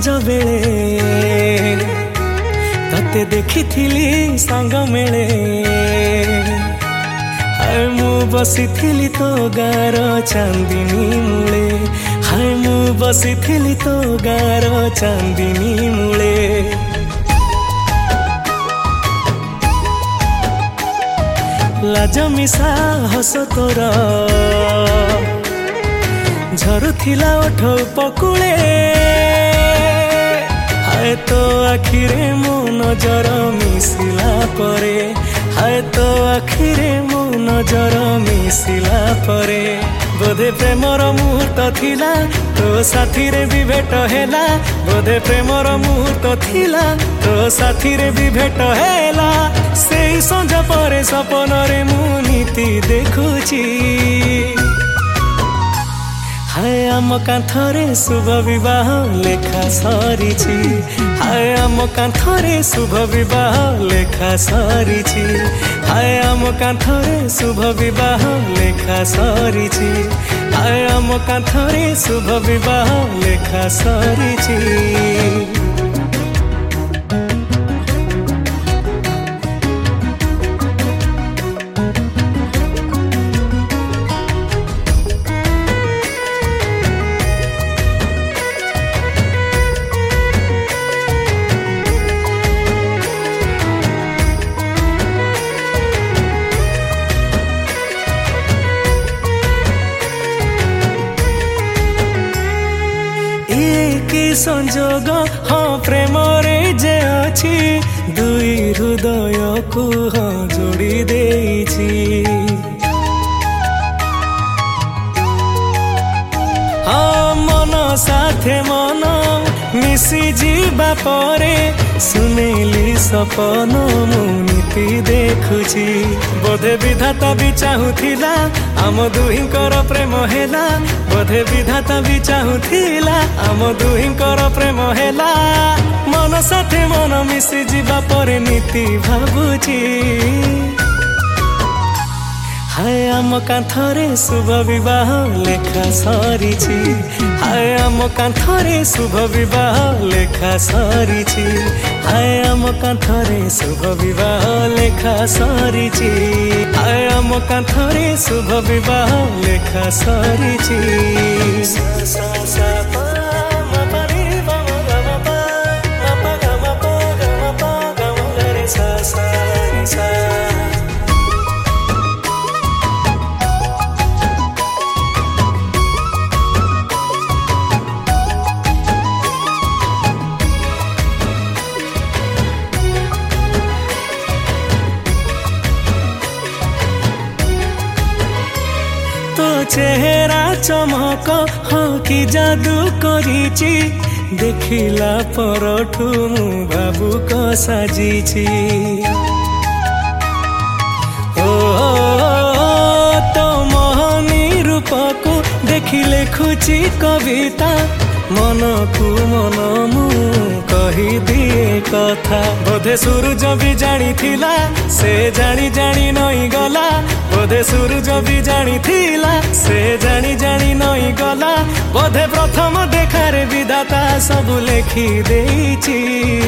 सज बेले तते देखिथिली संग मेले हाय मु बसिथिली तो गार चांदिनी मूले हाय मु बसिथिली तो गार चांदिनी मूले लाज मिसा हस तोर झरुथिला ओठ पकुले हाय तो आखिरे मो नजर मिसिला परे हाय तो आखिरे मो नजर मिसिला परे बोधे प्रेमर मुहूर्त थिला तो साथी रे भी भेट हेला बोधे प्रेमर मुहूर्त थिला तो साथी रे भी भेट हेला से संजा परे सपन रे मु नीति देखुची हाय आम कांथरे शुभ विवाह लेखा सरीची हाय आम कांथरे शुभ विवाह लेखा सरीची हाय आम कांथरे शुभ विवाह लेखा सरीची हाय आम कांथरे शुभ विवाह लेखा सरीची संजोग हाँ प्रेम रे जे अच्छी दुई हृदय को हाँ जोड़ी देइछि हाँ मन साथे मन मिसी जीवा परे सुनेली सपन मु नीति देखुची बोधे विधाता भी चाहूथिला आम दुहिंकर प्रेम हेला बोधे विधाता भी चाहूथिला आम दुहिंकर प्रेम हेला मन साथे मन मिसी जीवा परे नीति भाबुची हाय आम कांथरे शुभ विवाह लेखा सरीची हाय आम कांथरे शुभ विवाह लेखा सरीची हाय आम कांथरे शुभ विवाह लेखा सरीची हाय आम कांथरे शुभ विवाह लेखा सरीची सा सा सा पा मा पा रे वा गा मा पा मा पा गा मा पा गा मा पा गा मा गा रे सा सा रे सा तो चेहरा चमक हाँ कि जादू करिची देखिला परठू मु भावुक साजिची ओ तो मोहनी रूप को देखिले खुची कविता मन को मन मु कही दिए कथा बोधे सूरज भी जानी थिला से जानी जानी नई गला बोधे सूरज भी जानी थिला से जानी जानी नई गला बोधे प्रथम देखारे विधाता सब लेखी देइची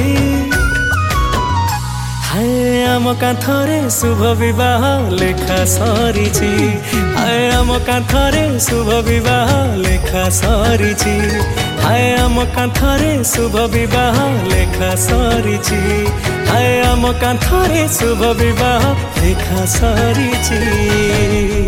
हाय आम कांथरे शुभ विवाह लेखा सरीची हाय आम कांथरे शुभ विवाह लेखा सरीची हाय आम कांथरे शुभ विवाह लेखा सरीची हाय आम कांथरे शुभ विवाह लेखा सरीची।